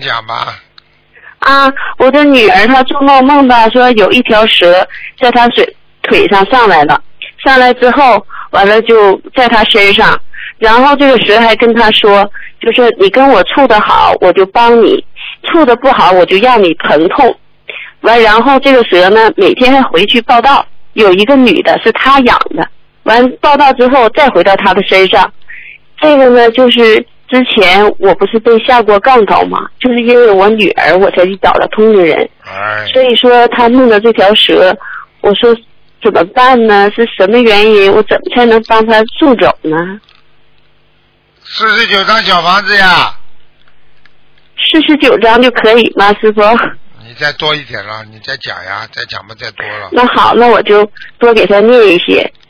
讲吧。 啊，我的女儿她做梦到说有一条蛇在她腿上上来了，上来之后完了就在她身上，然后这个蛇还跟她说，就说你跟我处得好我就帮你，处得不好我就让你疼痛。完，然后这个蛇呢每天还回去报道，有一个女的是她养的，完报道之后再回到她的身上。这个呢就是之前我不是被下过杠头吗？就是因为我女儿我才去找了通灵人，所以说她弄的这条蛇，我说怎么办呢？是什么原因？我怎么才能帮她送走呢 ？49张小房子呀。 49张就可以吗，师傅？ 你再多一点了，你再讲呀，再讲吧，再多了。 那好，那我就多给她念一些。